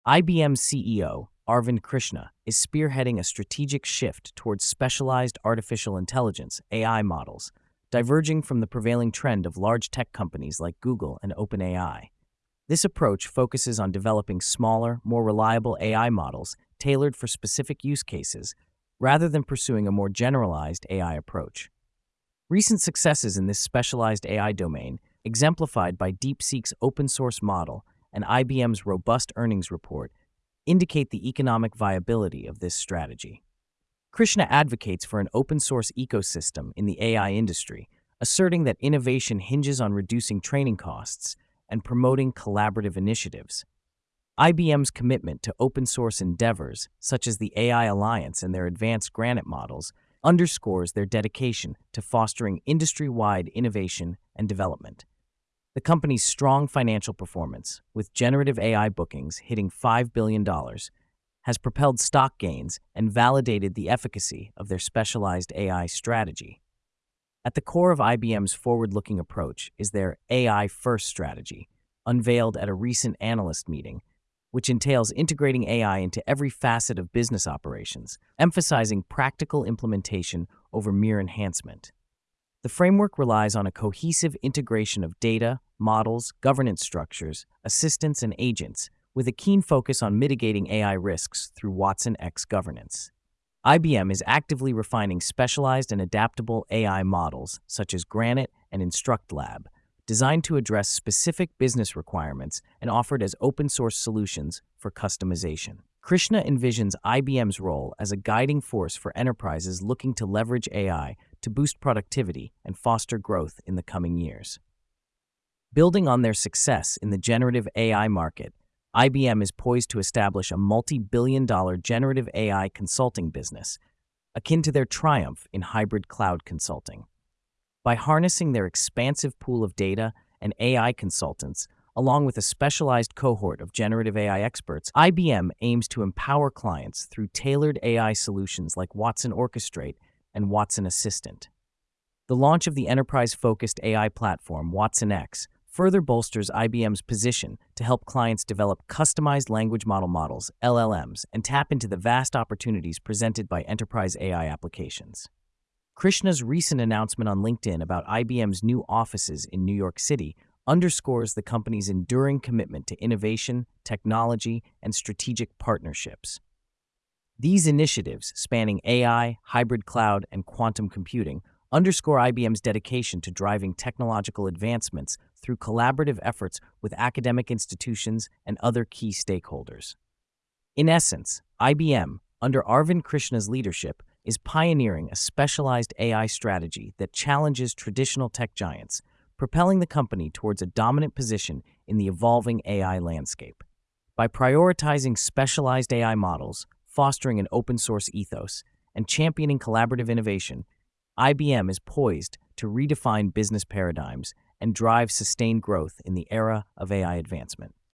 IBM's CEO, Arvind Krishna, is spearheading a strategic shift towards specialized artificial intelligence (AI) models, diverging from the prevailing trend of large tech companies like Google and OpenAI. This approach focuses on developing smaller, more reliable AI models tailored for specific use cases, rather than pursuing a more generalized AI approach. Recent successes in this specialized AI domain, exemplified by DeepSeek's open-source model and IBM's robust earnings report, indicate the economic viability of this strategy. Krishna advocates for an open-source ecosystem in the AI industry, asserting that innovation hinges on reducing training costs and promoting collaborative initiatives. IBM's commitment to open-source endeavors, such as the AI Alliance and their advanced Granite models, underscores their dedication to fostering industry-wide innovation and development. The company's strong financial performance, with generative AI bookings hitting $5 billion, has propelled stock gains and validated the efficacy of their specialized AI strategy. At the core of IBM's forward-looking approach is their AI-first strategy, unveiled at a recent analyst meeting, which entails integrating AI into every facet of business operations, emphasizing practical implementation over mere enhancement. The framework relies on a cohesive integration of data, models, governance structures, assistants, and agents, with a keen focus on mitigating AI risks through watsonx governance. IBM is actively refining specialized and adaptable AI models, such as Granite and InstructLab, designed to address specific business requirements and offered as open-source solutions for customization. Krishna envisions IBM's role as a guiding force for enterprises looking to leverage AI to boost productivity and foster growth in the coming years. Building on their success in the generative AI market, IBM is poised to establish a multi-billion-dollar generative AI consulting business, akin to their triumph in hybrid cloud consulting. By harnessing their expansive pool of data and AI consultants, along with a specialized cohort of generative AI experts, IBM aims to empower clients through tailored AI solutions like Watson Orchestrate and Watson Assistant. The launch of the enterprise-focused AI platform, watsonx, further bolsters IBM's position to help clients develop customized language models, LLMs, and tap into the vast opportunities presented by enterprise AI applications. Krishna's recent announcement on LinkedIn about IBM's new offices in New York City underscores the company's enduring commitment to innovation, technology, and strategic partnerships. These initiatives, spanning AI, hybrid cloud, and quantum computing, underscore IBM's dedication to driving technological advancements through collaborative efforts with academic institutions and other key stakeholders. In essence, IBM, under Arvind Krishna's leadership, is pioneering a specialized AI strategy that challenges traditional tech giants, propelling the company towards a dominant position in the evolving AI landscape. By prioritizing specialized AI models, fostering an open-source ethos, and championing collaborative innovation, IBM is poised to redefine business paradigms and drive sustained growth in the era of AI advancement.